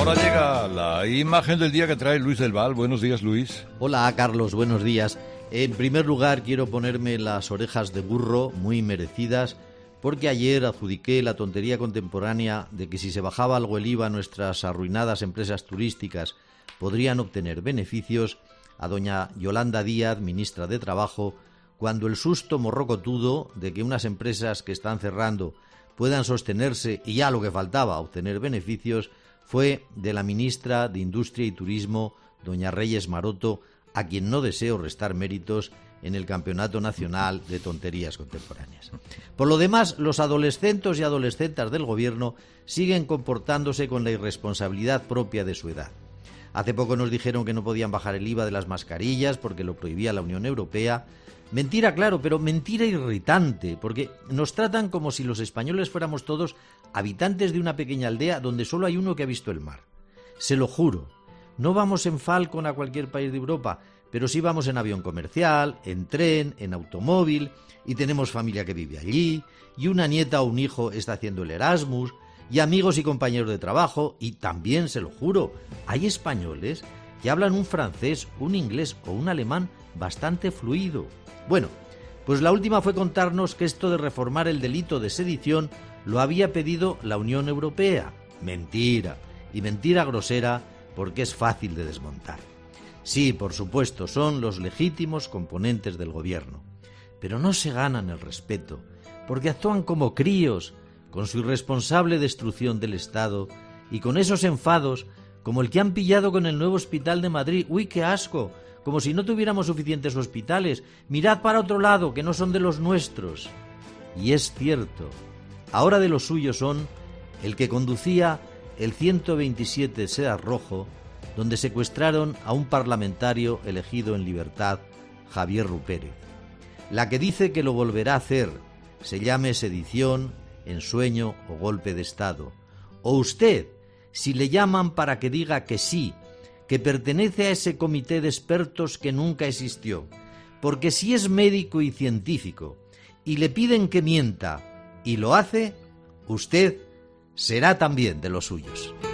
Ahora llega la imagen del día que trae Luis del Val. Buenos días, Luis. Hola, Carlos, buenos días. En primer lugar, quiero ponerme las orejas de burro, muy merecidas, porque ayer adjudiqué la tontería contemporánea de que si se bajaba algo el IVA, nuestras arruinadas empresas turísticas podrían obtener beneficios a doña Yolanda Díaz, ministra de Trabajo, cuando el susto morrocotudo de que unas empresas que están cerrando puedan sostenerse y ya lo que faltaba, obtener beneficios, fue de la ministra de Industria y Turismo, doña Reyes Maroto, a quien no deseo restar méritos en el Campeonato Nacional de Tonterías Contemporáneas. Por lo demás, los adolescentes y adolescentas del Gobierno siguen comportándose con la irresponsabilidad propia de su edad. Hace poco nos dijeron que no podían bajar el IVA de las mascarillas porque lo prohibía la Unión Europea. Mentira, claro, pero mentira irritante, porque nos tratan como si los españoles fuéramos todos habitantes de una pequeña aldea donde solo hay uno que ha visto el mar. Se lo juro, no vamos en Falcon a cualquier país de Europa, pero sí vamos en avión comercial, en tren, en automóvil, y tenemos familia que vive allí, y una nieta o un hijo está haciendo el Erasmus, y amigos y compañeros de trabajo, y también, se lo juro, hay españoles que hablan un francés, un inglés o un alemán bastante fluido. Bueno, pues la última fue contarnos que esto de reformar el delito de sedición lo había pedido la Unión Europea. Mentira, y mentira grosera, porque es fácil de desmontar. Sí, por supuesto, son los legítimos componentes del gobierno, pero no se ganan el respeto, porque actúan como críos, con su irresponsable destrucción del Estado y con esos enfados como el que han pillado con el nuevo hospital de Madrid. ¡Uy, qué asco! Como si no tuviéramos suficientes hospitales. Mirad para otro lado, que no son de los nuestros. Y es cierto, ahora de los suyos son el que conducía el 127 Seat rojo, donde secuestraron a un parlamentario elegido en libertad, Javier Rupérez. La que dice que lo volverá a hacer, se llame sedición, ensueño o golpe de Estado. O usted, si le llaman para que diga que sí, que pertenece a ese comité de expertos que nunca existió, porque si es médico y científico y le piden que mienta y lo hace, usted será también de los suyos.